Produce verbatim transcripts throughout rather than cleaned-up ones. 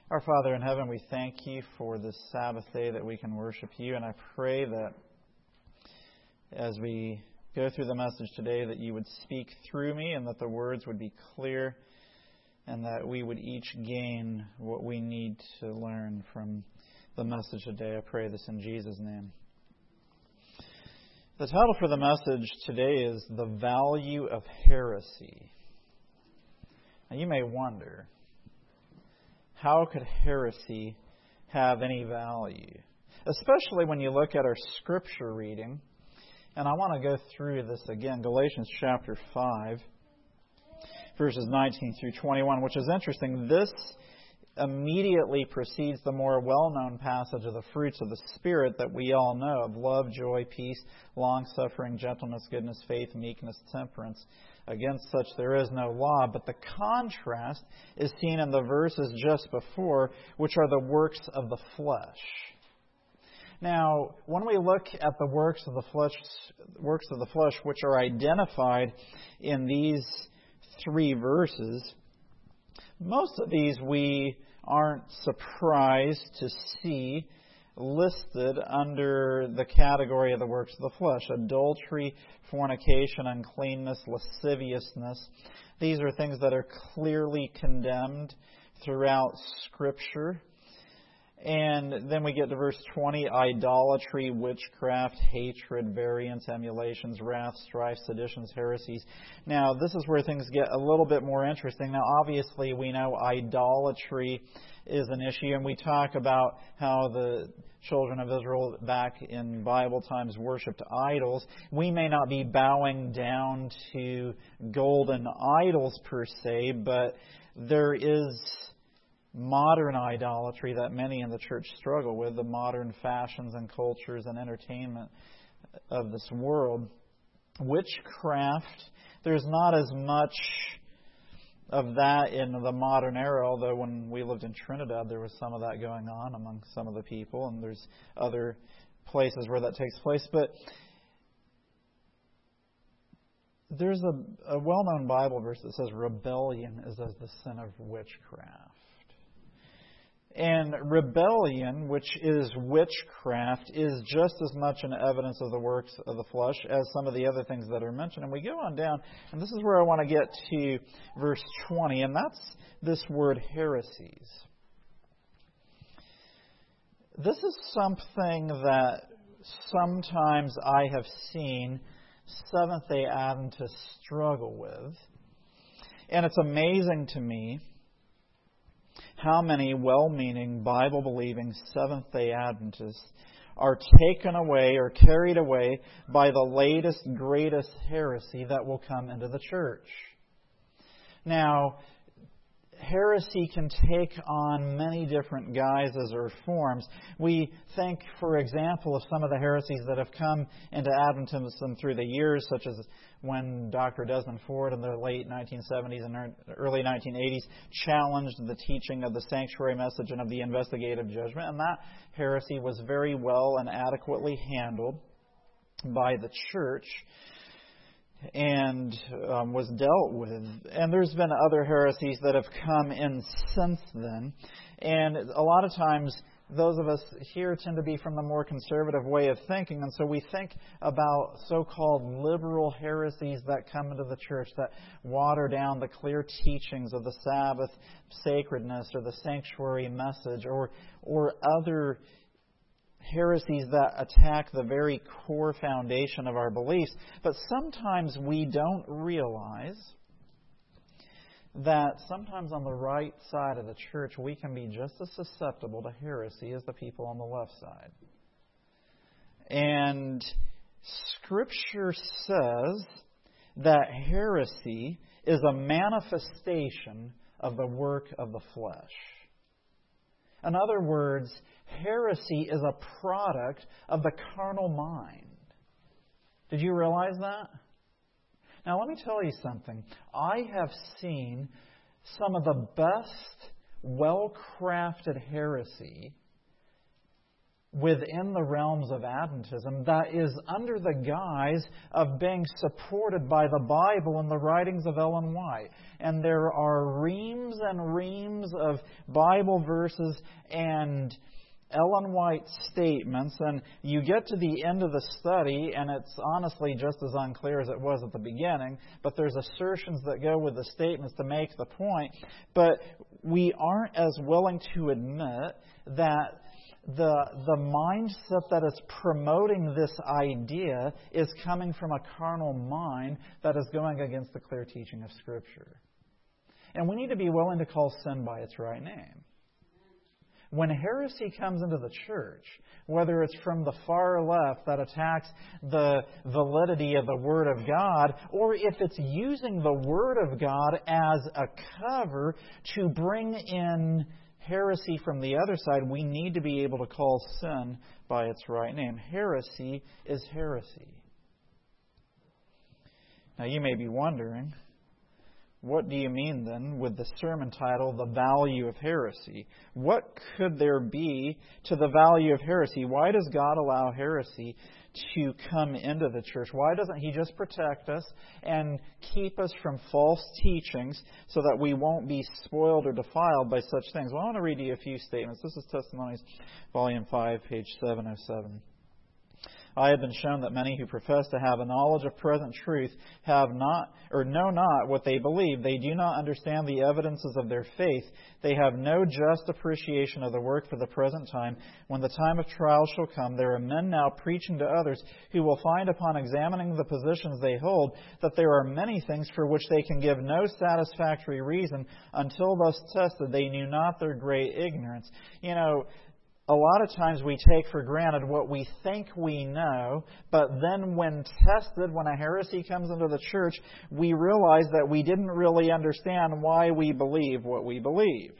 Our Father in heaven, we thank you for this Sabbath day that we can worship you, and I pray that as we go through the message today that you would speak through me and that the words would be clear and that we would each gain what we need to learn from the message today. I pray this in Jesus' name. The title for the message today is The Value of Heresy. Now you may wonder, how could heresy have any value? Especially when you look at our scripture reading. And I want to go through this again. Galatians chapter five, verses nineteen through twenty-one, which is interesting. This immediately precedes the more well-known passage of the fruits of the Spirit that we all know of love, joy, peace, long-suffering, gentleness, goodness, faith, meekness, temperance. Against such there is no law, but the contrast is seen in the verses just before, which are the works of the flesh. Now, when we look at the works of the flesh, works of the flesh, which are identified in these three verses, most of these we aren't surprised to see listed under the category of the works of the flesh. Adultery, fornication, uncleanness, lasciviousness. These are things that are clearly condemned throughout Scripture. And then we get to verse twenty, idolatry, witchcraft, hatred, variance, emulations, wrath, strife, seditions, heresies. Now, this is where things get a little bit more interesting. Now, obviously, we know idolatry is an issue, and we talk about how the children of Israel back in Bible times worshipped idols. We may not be bowing down to golden idols per se, but there is modern idolatry that many in the church struggle with, the modern fashions and cultures and entertainment of this world. Witchcraft, there's not as much of that in the modern era, although when we lived in Trinidad there was some of that going on among some of the people, and there's other places where that takes place. But there's a, a well-known Bible verse that says rebellion is as the sin of witchcraft. And rebellion, which is witchcraft, is just as much an evidence of the works of the flesh as some of the other things that are mentioned. And we go on down, and this is where I want to get to verse twenty, and that's this word heresies. This is something that sometimes I have seen Seventh-day Adventists struggle with. And it's amazing to me how many well-meaning, Bible-believing Seventh-day Adventists are taken away or carried away by the latest, greatest heresy that will come into the church. Now, heresy can take on many different guises or forms. We think, for example, of some of the heresies that have come into Adventism through the years, such as when Doctor Desmond Ford in the late nineteen seventies and early nineteen eighties challenged the teaching of the sanctuary message and of the investigative judgment. And that heresy was very well and adequately handled by the church and um, was dealt with. And there's been other heresies that have come in since then. And a lot of times, those of us here tend to be from the more conservative way of thinking. And so we think about so-called liberal heresies that come into the church that water down the clear teachings of the Sabbath sacredness or the sanctuary message, or or other heresies that attack the very core foundation of our beliefs. But sometimes we don't realize that sometimes on the right side of the church we can be just as susceptible to heresy as the people on the left side. And Scripture says that heresy is a manifestation of the work of the flesh. In other words, heresy is a product of the carnal mind. Did you realize that? Now, let me tell you something. I have seen some of the best, well-crafted heresy within the realms of Adventism that is under the guise of being supported by the Bible and the writings of Ellen White. And there are reams and reams of Bible verses and Ellen White statements, and you get to the end of the study, and it's honestly just as unclear as it was at the beginning, but there's assertions that go with the statements to make the point. But we aren't as willing to admit that the the mindset that is promoting this idea is coming from a carnal mind that is going against the clear teaching of Scripture. And we need to be willing to call sin by its right name. When heresy comes into the church, whether it's from the far left that attacks the validity of the Word of God, or if it's using the Word of God as a cover to bring in heresy from the other side, we need to be able to call sin by its right name. Heresy is heresy. Now you may be wondering, what do you mean then with the sermon title, The Value of Heresy? What could there be to the value of heresy? Why does God allow heresy to come into the church? Why doesn't He just protect us and keep us from false teachings so that we won't be spoiled or defiled by such things? Well, I want to read you a few statements. This is Testimonies, Volume five, page seven oh seven. I have been shown that many who profess to have a knowledge of present truth have not, or know not what they believe. They do not understand the evidences of their faith. They have no just appreciation of the work for the present time. When the time of trial shall come, there are men now preaching to others who will find upon examining the positions they hold that there are many things for which they can give no satisfactory reason. Until thus tested, they knew not their great ignorance. You know, a lot of times we take for granted what we think we know, but then when tested, when a heresy comes into the church, we realize that we didn't really understand why we believe what we believe.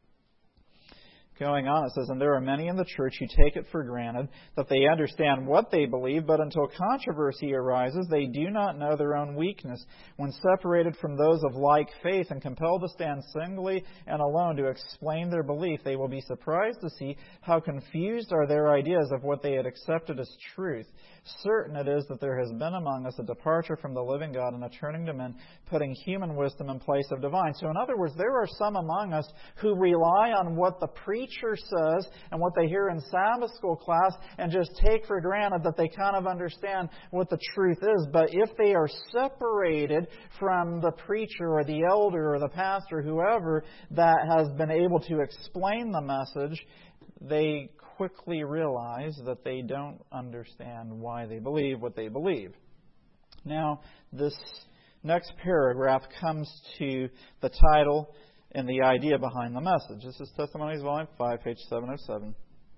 Going on, it says, and there are many in the church who take it for granted that they understand what they believe, but until controversy arises, they do not know their own weakness. When separated from those of like faith and compelled to stand singly and alone to explain their belief, they will be surprised to see how confused are their ideas of what they had accepted as truth. Certain it is that there has been among us a departure from the living God and a turning to men, putting human wisdom in place of divine. So in other words, there are some among us who rely on what the preacher says and what they hear in Sabbath school class and just take for granted that they kind of understand what the truth is. But if they are separated from the preacher or the elder or the pastor, whoever that has been able to explain the message, they quickly realize that they don't understand why they believe what they believe. Now, this next paragraph comes to the title and the idea behind the message. This is Testimonies, Volume five, page seven oh seven.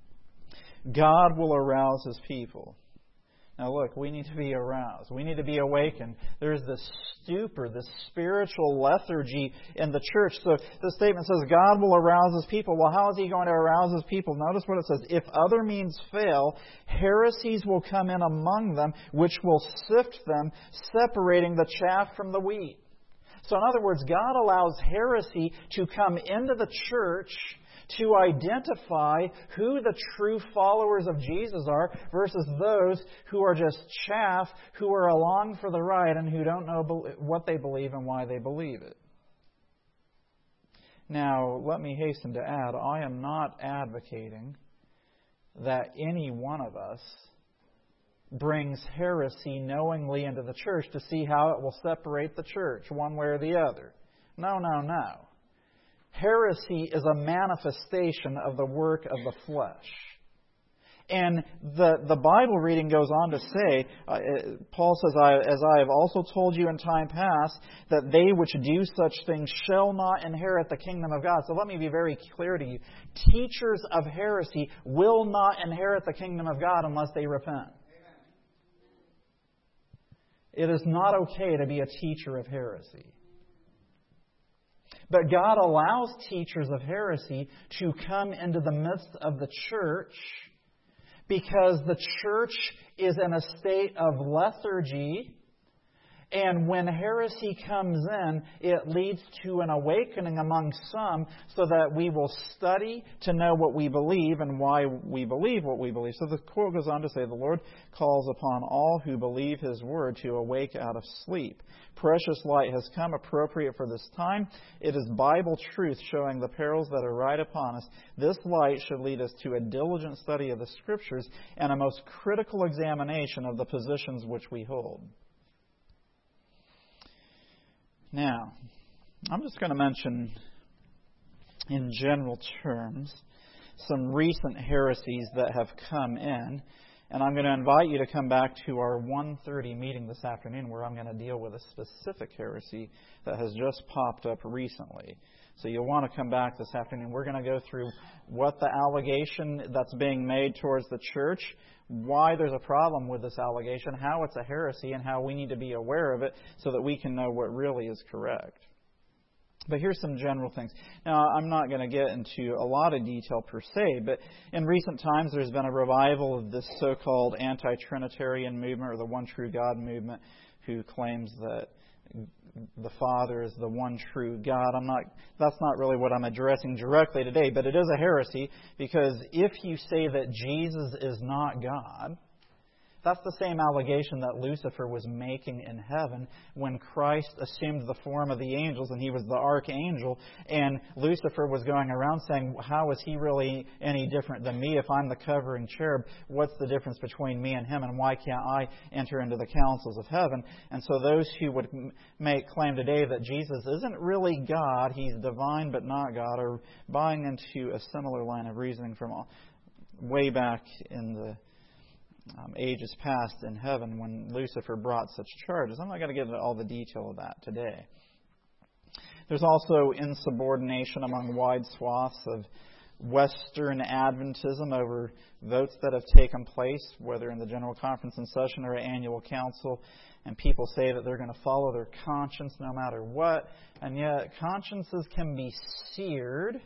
God will arouse His people. Now look, we need to be aroused. We need to be awakened. There's this stupor, this spiritual lethargy in the church. So the statement says, God will arouse His people. Well, how is He going to arouse His people? Notice what it says. If other means fail, heresies will come in among them, which will sift them, separating the chaff from the wheat. So in other words, God allows heresy to come into the church to identify who the true followers of Jesus are versus those who are just chaff, who are along for the ride and who don't know what they believe and why they believe it. Now, let me hasten to add, I am not advocating that any one of us brings heresy knowingly into the church to see how it will separate the church one way or the other. No, no, no. Heresy is a manifestation of the work of the flesh. And the, the Bible reading goes on to say, uh, Paul says, I, as I have also told you in time past, that they which do such things shall not inherit the kingdom of God. So let me be very clear to you. Teachers of heresy will not inherit the kingdom of God unless they repent. It is not okay to be a teacher of heresy. But God allows teachers of heresy to come into the midst of the church because the church is in a state of lethargy And when heresy comes in, it leads to an awakening among some so that we will study to know what we believe and why we believe what we believe. So the quote goes on to say, the Lord calls upon all who believe His word to awake out of sleep. Precious light has come, appropriate for this time. It is Bible truth showing the perils that are right upon us. This light should lead us to a diligent study of the Scriptures and a most critical examination of the positions which we hold. Now, I'm just going to mention in general terms some recent heresies that have come in. And I'm going to invite you to come back to our one thirty meeting this afternoon where I'm going to deal with a specific heresy that has just popped up recently. So you'll want to come back this afternoon. We're going to go through what the allegation that's being made towards the church, why there's a problem with this allegation, how it's a heresy, and how we need to be aware of it so that we can know what really is correct. But here's some general things. Now, I'm not going to get into a lot of detail per se, but in recent times there's been a revival of this so-called anti-Trinitarian movement or the one true God movement who claims that the Father is the one true God. I'm not, that's not really what I'm addressing directly today, but it is a heresy because if you say that Jesus is not God, that's the same allegation that Lucifer was making in heaven when Christ assumed the form of the angels and he was the archangel. And Lucifer was going around saying, how is he really any different than me? If I'm the covering cherub, what's the difference between me and him? And why can't I enter into the councils of heaven? And so those who would make claim today that Jesus isn't really God, he's divine but not God, are buying into a similar line of reasoning from way back in the Um, ages past in heaven when Lucifer brought such charges. I'm not going to get into all the detail of that today. There's also insubordination among wide swaths of Western Adventism over votes that have taken place, whether in the General Conference in session or annual council, and people say that they're going to follow their conscience no matter what, and yet consciences can be seared,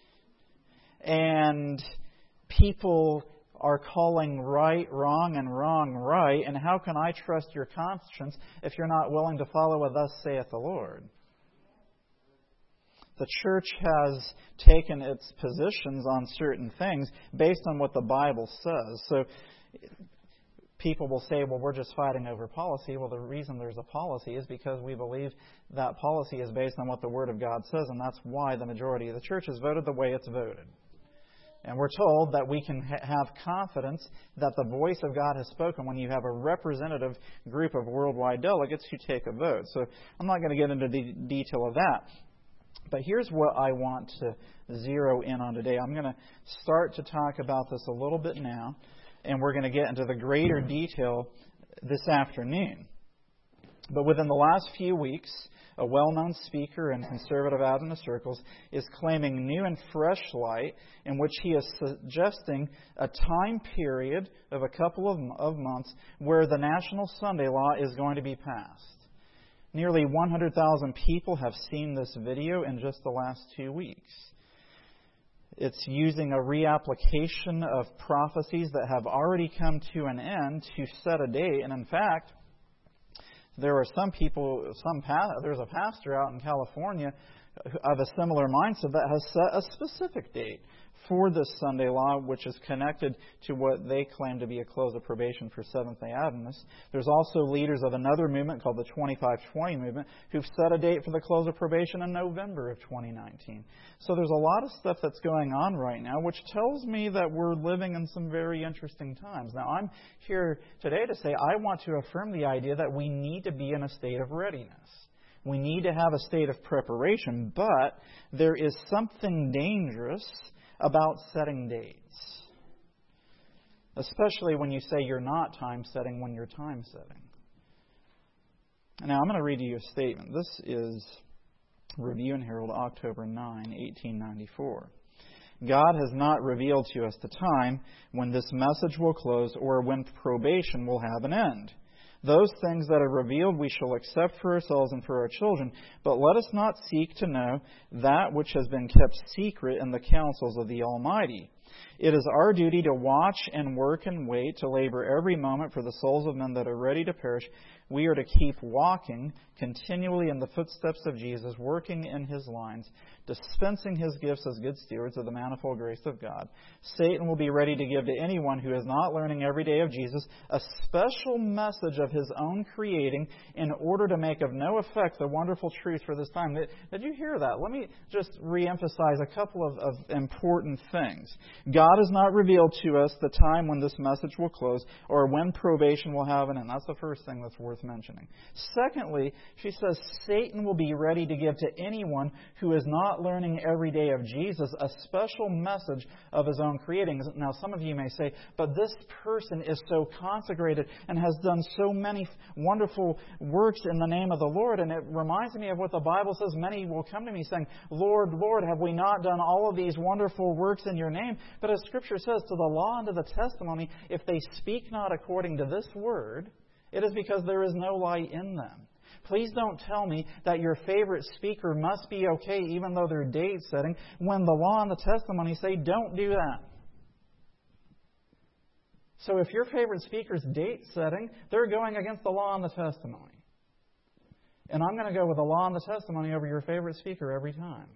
and people are calling right wrong and wrong right, and how can I trust your conscience if you're not willing to follow what thus saith the Lord? The church has taken its positions on certain things based on what the Bible says. So people will say, well, we're just fighting over policy. Well, the reason there's a policy is because we believe that policy is based on what the Word of God says, and that's why the majority of the church has voted the way it's voted. And we're told that we can ha- have confidence that the voice of God has spoken when you have a representative group of worldwide delegates who take a vote. So I'm not going to get into the detail of that. But here's what I want to zero in on today. I'm going to start to talk about this a little bit now, and we're going to get into the greater detail this afternoon. But within the last few weeks, a well-known speaker in conservative Adventist circles is claiming new and fresh light in which he is suggesting a time period of a couple of, of months where the National Sunday Law is going to be passed. Nearly one hundred thousand people have seen this video in just the last two weeks. It's using a reapplication of prophecies that have already come to an end to set a date. And in fact, there are some people, some there's a pastor out in California of a similar mindset that has set a specific date for this Sunday Law, which is connected to what they claim to be a close of probation for Seventh-day Adventists. There's also leaders of another movement called the twenty-five twenty movement who've set a date for the close of probation in November of twenty nineteen. So there's a lot of stuff that's going on right now, which tells me that we're living in some very interesting times. Now, I'm here today to say I want to affirm the idea that we need to be in a state of readiness. We need to have a state of preparation, but there is something dangerous about setting dates, especially when you say you're not time setting when you're time setting. Now, I'm going to read you a statement. This is Review and Herald, October ninth, eighteen ninety-four. God has not revealed to us the time when this message will close or when probation will have an end. Those things that are revealed we shall accept for ourselves and for our children, but let us not seek to know that which has been kept secret in the counsels of the Almighty. It is our duty to watch and work and wait, to labor every moment for the souls of men that are ready to perish, We are to keep walking continually in the footsteps of Jesus, working in His lines, dispensing His gifts as good stewards of the manifold grace of God. Satan will be ready to give to anyone who is not learning every day of Jesus a special message of his own creating in order to make of no effect the wonderful truth for this time. Did, did you hear that? Let me just reemphasize a couple of, of important things. God has not revealed to us the time when this message will close or when probation will have an end. That's the first thing that's worth mentioning. Secondly, she says Satan will be ready to give to anyone who is not learning every day of Jesus a special message of his own creating. Now, some of you may say, but this person is so consecrated and has done so many wonderful works in the name of the Lord. And it reminds me of what the Bible says. Many will come to me saying, Lord, Lord, have we not done all of these wonderful works in your name? But as Scripture says, to the law and to the testimony, if they speak not according to this word, it is because there is no light in them. Please don't tell me that your favorite speaker must be okay even though they're date setting when the law and the testimony say don't do that. So if your favorite speaker's date setting, they're going against the law and the testimony. And I'm going to go with the law and the testimony over your favorite speaker every time.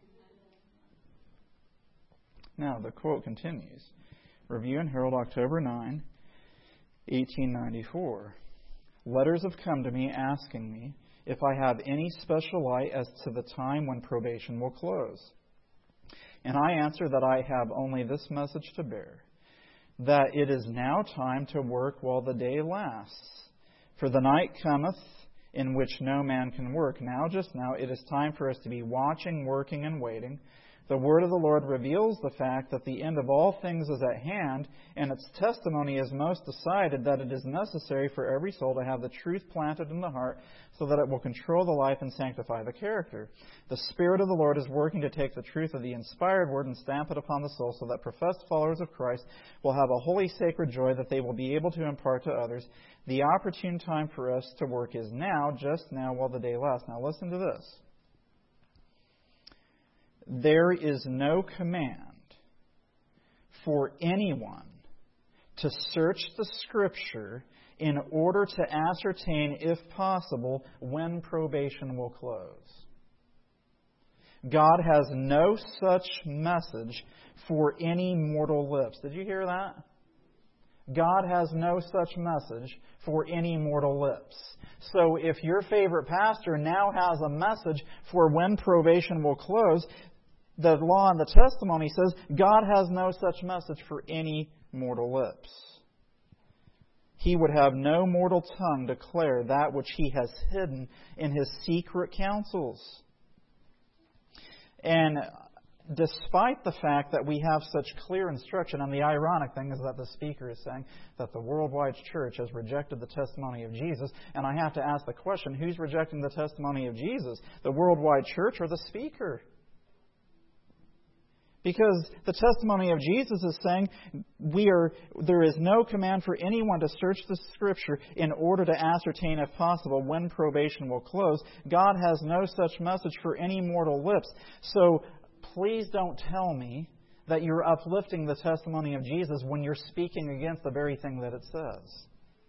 Now, the quote continues. Review and Herald, October ninth, eighteen ninety-four. Letters have come to me asking me if I have any special light as to the time when probation will close. And I answer that I have only this message to bear, that it is now time to work while the day lasts. For the night cometh in which no man can work. Now, just now, it is time for us to be watching, working, and waiting. The word of the Lord reveals the fact that the end of all things is at hand, and its testimony is most decided that it is necessary for every soul to have the truth planted in the heart so that it will control the life and sanctify the character. The Spirit of the Lord is working to take the truth of the inspired word and stamp it upon the soul so that professed followers of Christ will have a holy, sacred joy that they will be able to impart to others. The opportune time for us to work is now, just now, while the day lasts. Now listen to this. There is no command for anyone to search the Scripture in order to ascertain, if possible, when probation will close. God has no such message for any mortal lips. Did you hear that? God has no such message for any mortal lips. So if your favorite pastor now has a message for when probation will close, the law and the testimony says God has no such message for any mortal lips. He would have no mortal tongue declare that which He has hidden in His secret counsels. And despite the fact that we have such clear instruction, and the ironic thing is that the speaker is saying that the worldwide church has rejected the testimony of Jesus, and I have to ask the question, who's rejecting the testimony of Jesus? The worldwide church or the speaker? Because the testimony of Jesus is saying we are there is no command for anyone to search the Scripture in order to ascertain, if possible, when probation will close. God has no such message for any mortal lips. So please don't tell me that you're uplifting the testimony of Jesus when you're speaking against the very thing that it says.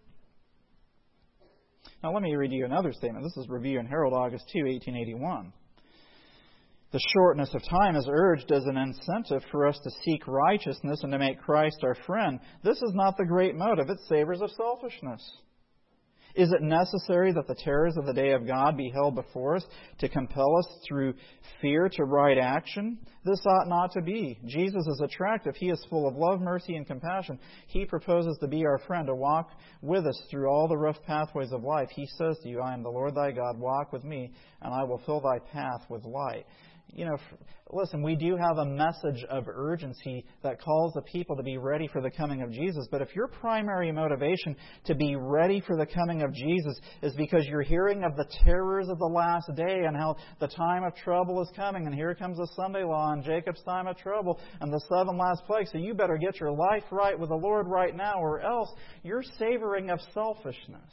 Now let me read you another statement. This is Review and Herald, August second, eighteen eighty-one. The shortness of time is urged as an incentive for us to seek righteousness and to make Christ our friend. This is not the great motive. It savors of selfishness. Is it necessary that the terrors of the day of God be held before us to compel us through fear to right action? This ought not to be. Jesus is attractive. He is full of love, mercy, and compassion. He proposes to be our friend, to walk with us through all the rough pathways of life. He says to you, I am the Lord thy God. Walk with me, and I will fill thy path with light. You know, listen, we do have a message of urgency that calls the people to be ready for the coming of Jesus. But if your primary motivation to be ready for the coming of Jesus is because you're hearing of the terrors of the last day and how the time of trouble is coming, and here comes the Sunday law and Jacob's time of trouble and the seven last plagues, so you better get your life right with the Lord right now, or else you're savoring of selfishness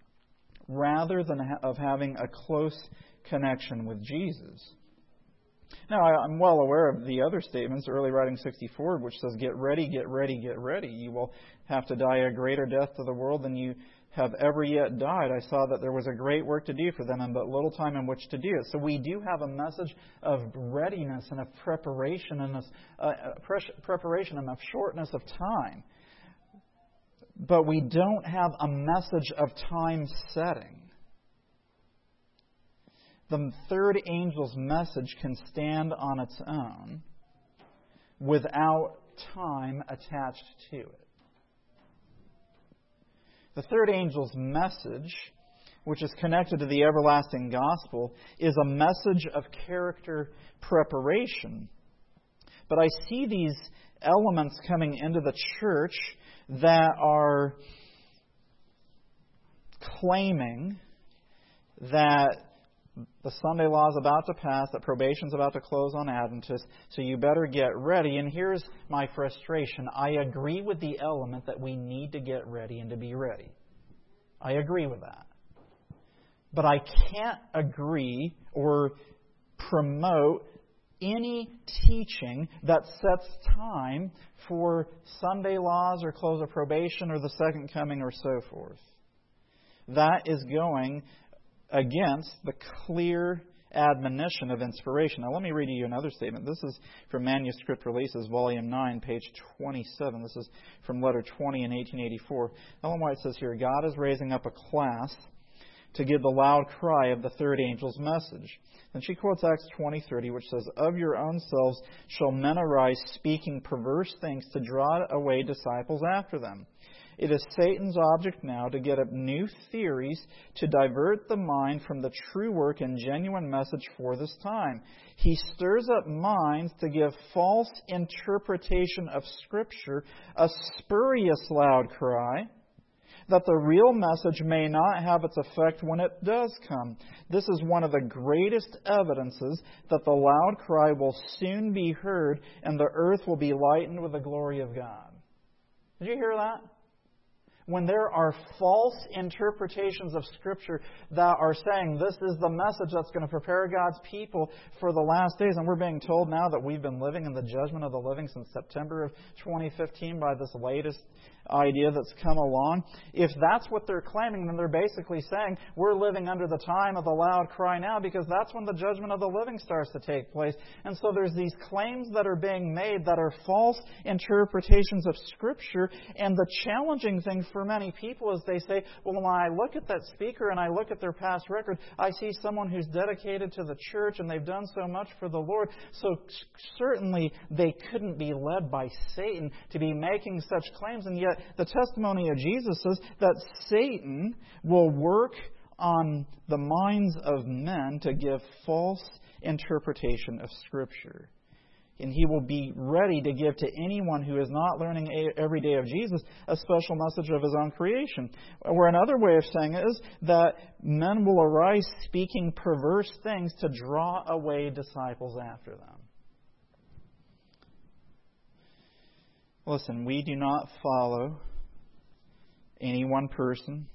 rather than of having a close connection with Jesus. Now, I, I'm well aware of the other statements, early writing sixty-four, which says, get ready, get ready, get ready. You will have to die a greater death to the world than you have ever yet died. I saw that there was a great work to do for them and but little time in which to do it. So we do have a message of readiness and of preparation and of, uh, preparation and of shortness of time. But we don't have a message of time setting. The third angel's message can stand on its own without time attached to it. The third angel's message, which is connected to the everlasting gospel, is a message of character preparation. But I see these elements coming into the church that are claiming that the Sunday law is about to pass, that probation is about to close on Adventists, so you better get ready. And here's my frustration. I agree with the element that we need to get ready and to be ready. I agree with that. But I can't agree or promote any teaching that sets time for Sunday laws or close of probation or the second coming or so forth. That is going against the clear admonition of inspiration. Now let me read you another statement. This is from Manuscript Releases, Volume nine, page twenty-seven. This is from Letter twenty in eighteen eighty-four. Ellen White says here, God is raising up a class to give the loud cry of the third angel's message. Then she quotes Acts twenty thirty, which says, of your own selves shall men arise speaking perverse things to draw away disciples after them. It is Satan's object now to get up new theories to divert the mind from the true work and genuine message for this time. He stirs up minds to give false interpretation of Scripture, a spurious loud cry, that the real message may not have its effect when it does come. This is one of the greatest evidences that the loud cry will soon be heard and the earth will be lightened with the glory of God. Did you hear that? When there are false interpretations of Scripture that are saying this is the message that's going to prepare God's people for the last days, and we're being told now that we've been living in the judgment of the living since September of twenty fifteen by this latest idea that's come along. If that's what they're claiming, then they're basically saying we're living under the time of the loud cry now because that's when the judgment of the living starts to take place. And so there's these claims that are being made that are false interpretations of Scripture. And the challenging thing for many people is they say, well, when I look at that speaker and I look at their past record, I see someone who's dedicated to the church and they've done so much for the Lord. So certainly they couldn't be led by Satan to be making such claims. And yet the testimony of Jesus says that Satan will work on the minds of men to give false interpretation of Scripture. And he will be ready to give to anyone who is not learning every day of Jesus a special message of his own creation. Or another way of saying it is that men will arise speaking perverse things to draw away disciples after them. Listen, we do not follow any one person.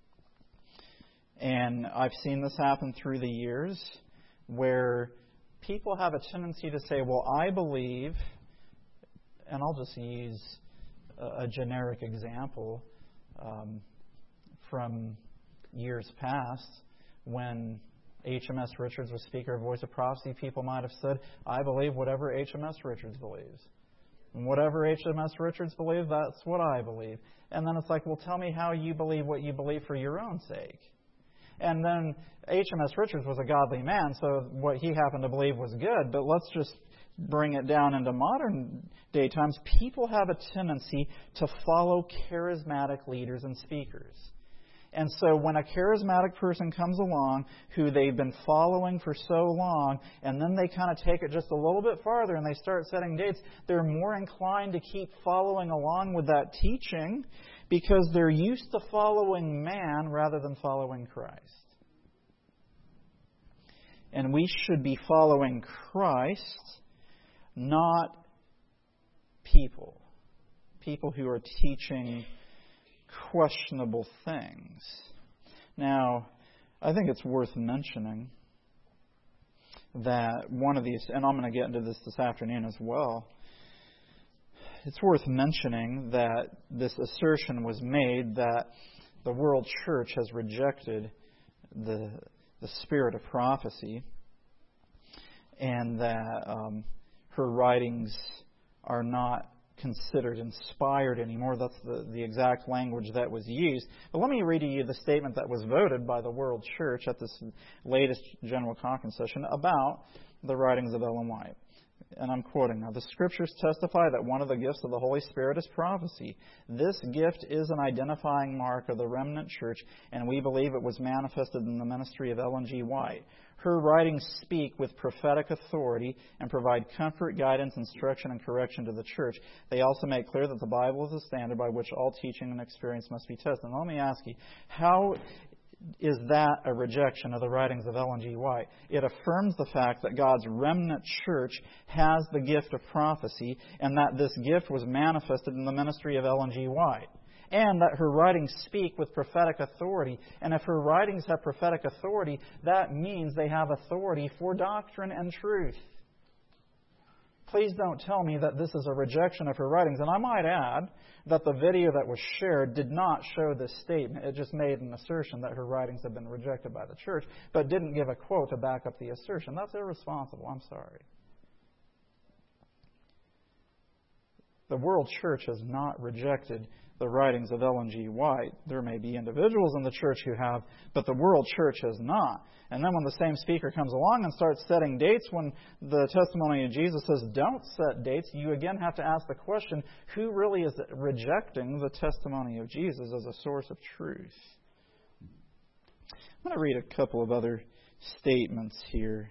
And I've seen this happen through the years where people have a tendency to say, well, I believe, and I'll just use a, a generic example um, from years past when H M S Richards was Speaker of Voice of Prophecy. People might have said, I believe whatever H M S Richards believes. And whatever H M S Richards believes, that's what I believe. And then it's like, well, tell me how you believe what you believe for your own sake. And then H M S Richards was a godly man, so what he happened to believe was good. But let's just bring it down into modern day times. People have a tendency to follow charismatic leaders and speakers. And so when a charismatic person comes along who they've been following for so long, and then they kind of take it just a little bit farther and they start setting dates, they're more inclined to keep following along with that teaching because they're used to following man rather than following Christ. And we should be following Christ, not people. People who are teaching questionable things. Now, I think it's worth mentioning that one of these, and I'm going to get into this this afternoon as well, it's worth mentioning that this assertion was made that the world church has rejected the, the spirit of prophecy, and that um, her writings are not considered inspired anymore. That's the, the exact language that was used. But let me read to you the statement that was voted by the World Church at this latest General Conference session about the writings of Ellen White. And I'm quoting now, "The Scriptures testify that one of the gifts of the Holy Spirit is prophecy. This gift is an identifying mark of the remnant church, and we believe it was manifested in the ministry of Ellen G. White. Her writings speak with prophetic authority and provide comfort, guidance, instruction, and correction to the church. They also make clear that the Bible is the standard by which all teaching and experience must be tested." And let me ask you, how is that a rejection of the writings of Ellen G. White? It affirms the fact that God's remnant church has the gift of prophecy, and that this gift was manifested in the ministry of Ellen G. White, and that her writings speak with prophetic authority. And if her writings have prophetic authority, that means they have authority for doctrine and truth. Please don't tell me that this is a rejection of her writings. And I might add that the video that was shared did not show this statement. It just made an assertion that her writings have been rejected by the church, but didn't give a quote to back up the assertion. That's irresponsible. I'm sorry. The world church has not rejected the writings of Ellen G. White. There may be individuals in the church who have, but the world church has not. And then when the same speaker comes along and starts setting dates when the testimony of Jesus says don't set dates, you again have to ask the question, who really is rejecting the testimony of Jesus as a source of truth? I'm going to read a couple of other statements here.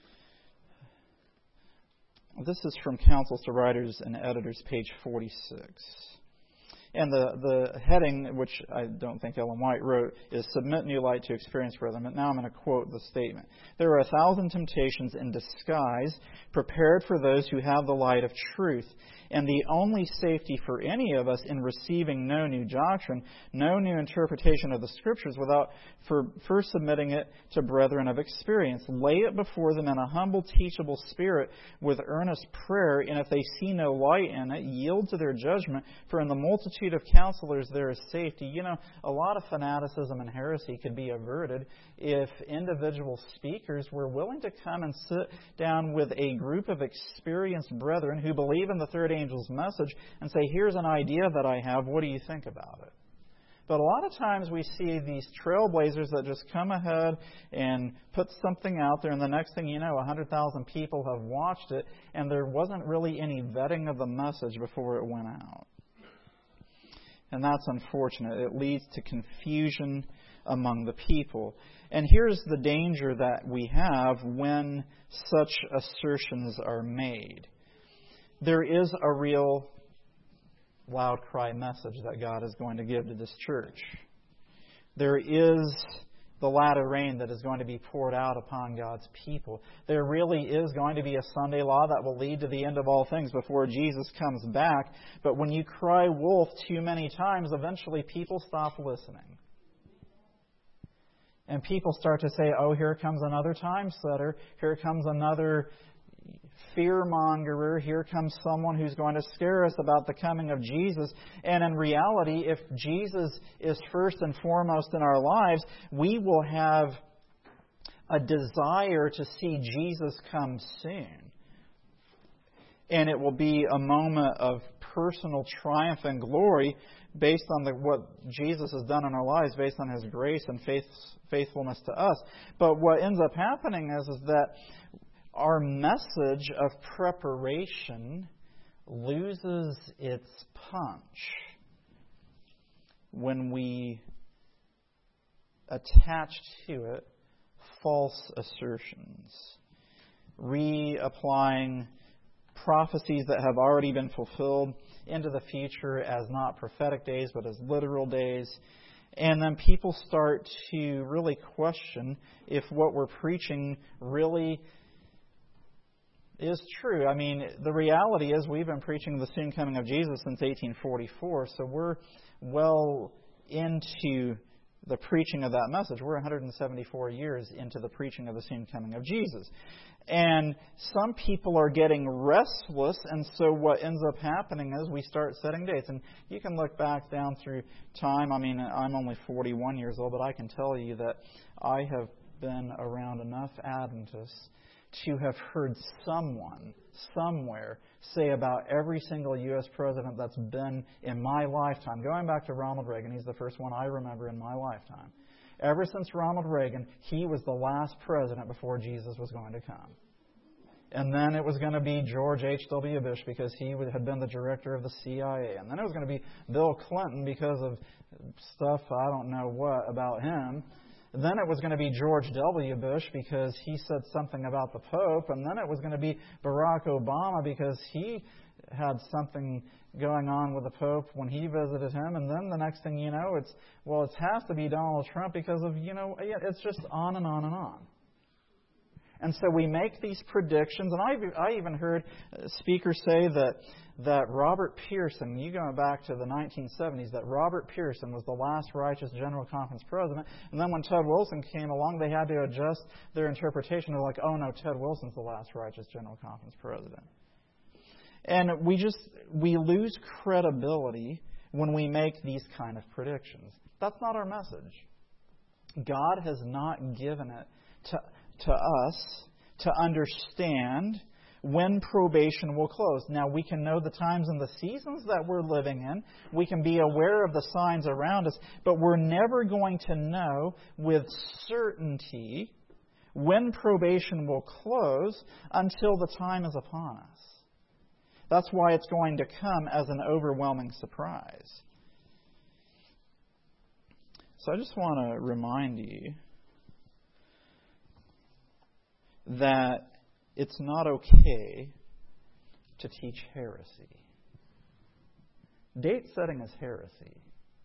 This is from Counsels to Writers and Editors, page forty-six. And the, the heading, which I don't think Ellen White wrote, is "Submit New Light to Experience for Them." But now I'm going to quote the statement. "There are a thousand temptations in disguise prepared for those who have the light of truth. And the only safety for any of us in receiving no new doctrine, no new interpretation of the Scriptures, without for first submitting it to brethren of experience. Lay it before them in a humble, teachable spirit with earnest prayer, and if they see no light in it, yield to their judgment, for in the multitude of counselors there is safety." You know, a lot of fanaticism and heresy could be averted if individual speakers were willing to come and sit down with a group of experienced brethren who believe in the third angel's message and say, "Here's an idea that I have. What do you think about it?" But a lot of times we see these trailblazers that just come ahead and put something out there, and the next thing you know, one hundred thousand people have watched it, and there wasn't really any vetting of the message before it went out. And that's unfortunate. It leads to confusion among the people. And here's the danger that we have when such assertions are made. There is a real loud cry message that God is going to give to this church. There is the latter rain that is going to be poured out upon God's people. There really is going to be a Sunday law that will lead to the end of all things before Jesus comes back. But when you cry wolf too many times, eventually people stop listening. And people start to say, "Oh, here comes another time setter. Here comes another fear-mongerer. Here comes someone who's going to scare us about the coming of Jesus." And in reality, if Jesus is first and foremost in our lives, we will have a desire to see Jesus come soon. And it will be a moment of personal triumph and glory based on the, what Jesus has done in our lives, based on His grace and faith, faithfulness to us. But what ends up happening is, is that our message of preparation loses its punch when we attach to it false assertions, reapplying prophecies that have already been fulfilled into the future as not prophetic days but as literal days. And then people start to really question if what we're preaching really is true. I mean, the reality is we've been preaching the soon coming of Jesus since eighteen forty-four, so we're well into the preaching of that message. We're one hundred seventy-four years into the preaching of the soon coming of Jesus. And some people are getting restless, and so what ends up happening is we start setting dates. And you can look back down through time. I mean, I'm only forty-one years old, but I can tell you that I have been around enough Adventists to have heard someone, somewhere, say about every single U S president that's been in my lifetime, going back to Ronald Reagan, he's the first one I remember in my lifetime. Ever since Ronald Reagan, he was the last president before Jesus was going to come. And then it was going to be George H W Bush because he had been the director of the C I A. And then it was going to be Bill Clinton because of stuff, I don't know what, about him. And then it was going to be George W. Bush because he said something about the Pope. And then it was going to be Barack Obama because he had something going on with the Pope when he visited him. And then the next thing you know, it's, well, it has to be Donald Trump because of, you know, it's just on and on and on. And so we make these predictions. And I, I even heard speakers say that that Robert Pearson, you going back to the nineteen seventies, that Robert Pearson was the last righteous General Conference president. And then when Ted Wilson came along, they had to adjust their interpretation. They're like, oh no, Ted Wilson's the last righteous General Conference president. And we just, we lose credibility when we make these kind of predictions. That's not our message. God has not given it to, to us to understand when probation will close. Now, we can know the times and the seasons that we're living in. We can be aware of the signs around us, but we're never going to know with certainty when probation will close until the time is upon us. That's why it's going to come as an overwhelming surprise. So I just want to remind you that it's not okay to teach heresy. Date setting is heresy.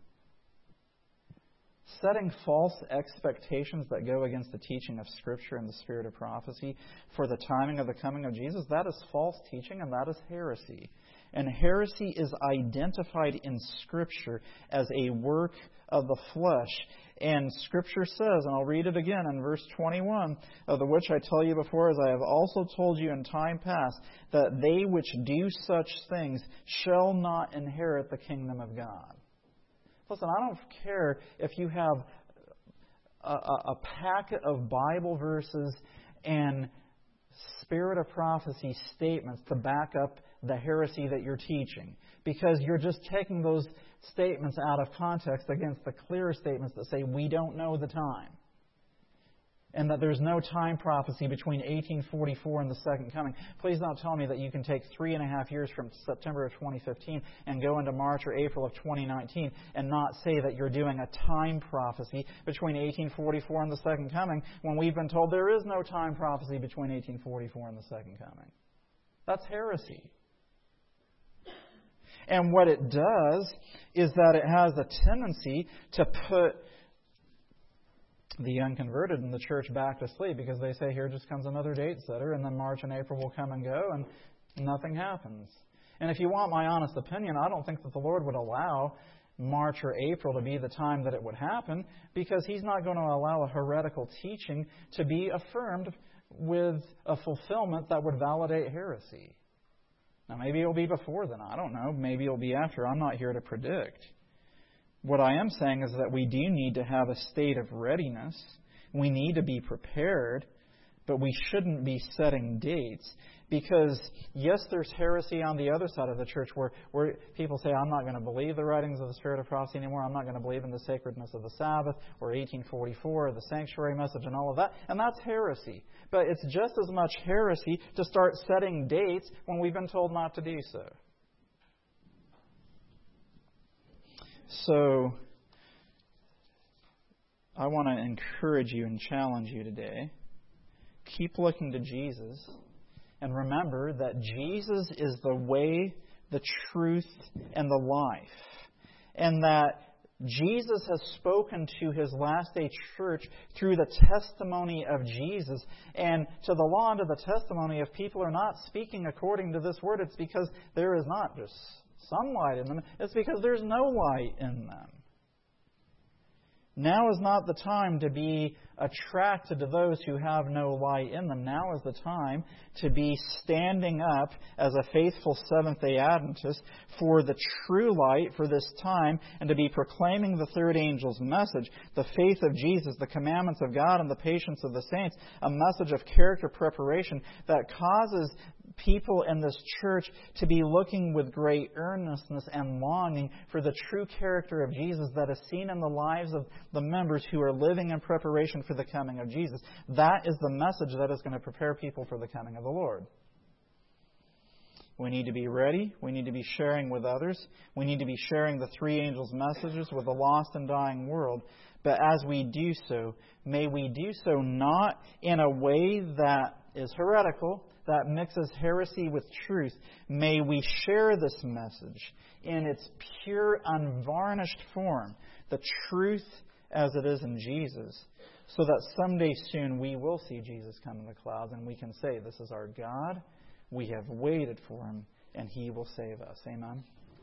Setting false expectations that go against the teaching of Scripture and the spirit of prophecy for the timing of the coming of Jesus, that is false teaching and that is heresy. And heresy is identified in Scripture as a work of the flesh. And Scripture says, and I'll read it again in verse twenty-one, of the which I tell you before, as I have also told you in time past, that they which do such things shall not inherit the kingdom of God. Listen, I don't care if you have a, a, a packet of Bible verses and spirit of prophecy statements to back up the heresy that you're teaching, because you're just taking those statements out of context against the clear statements that say we don't know the time and that there's no time prophecy between eighteen forty-four and the second coming. Please don't tell me that you can take three and a half years from September of twenty fifteen and go into March or April of twenty nineteen and not say that you're doing a time prophecy between eighteen forty-four and the second coming when we've been told there is no time prophecy between eighteen forty-four and the second coming. That's heresy. And what it does is that it has a tendency to put the unconverted in the church back to sleep, because they say, here just comes another date setter, and then March and April will come and go, and nothing happens. And if you want my honest opinion, I don't think that the Lord would allow March or April to be the time that it would happen, because He's not going to allow a heretical teaching to be affirmed with a fulfillment that would validate heresy. Now, maybe it'll be before then. I don't know. Maybe it'll be after. I'm not here to predict. What I am saying is that we do need to have a state of readiness. We need to be prepared, but we shouldn't be setting dates. Because, yes, there's heresy on the other side of the church where, where people say, I'm not going to believe the writings of the Spirit of prophecy anymore. I'm not going to believe in the sacredness of the Sabbath or eighteen forty-four or the sanctuary message and all of that. And that's heresy. But it's just as much heresy to start setting dates when we've been told not to do so. So, I want to encourage you and challenge you today. Keep looking to Jesus. And remember that Jesus is the way, the truth, and the life. And that Jesus has spoken to His last day church through the testimony of Jesus. And to the law and to the testimony, if people are not speaking according to this word, it's because there is not just some light in them. It's because there's no light in them. Now is not the time to be attracted to those who have no light in them. Now is the time to be standing up as a faithful Seventh-day Adventist for the true light for this time, and to be proclaiming the third angel's message, the faith of Jesus, the commandments of God, and the patience of the saints, a message of character preparation that causes people in this church to be looking with great earnestness and longing for the true character of Jesus that is seen in the lives of the members who are living in preparation for the coming of Jesus. That is the message that is going to prepare people for the coming of the Lord. We need to be ready. We need to be sharing with others. We need to be sharing the three angels' messages with a lost and dying world. But as we do so, may we do so not in a way that is heretical, that mixes heresy with truth. May we share this message in its pure, unvarnished form, the truth as it is in Jesus, so that someday soon we will see Jesus come in the clouds and we can say, this is our God, we have waited for Him, and He will save us. Amen.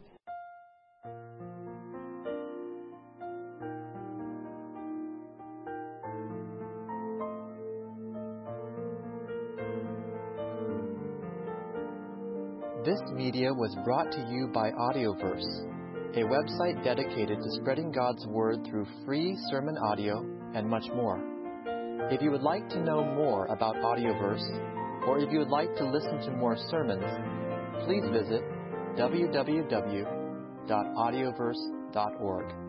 This media was brought to you by Audioverse, a website dedicated to spreading God's Word through free sermon audio and much more. If you would like to know more about Audioverse, or if you would like to listen to more sermons, please visit w w w dot audioverse dot org.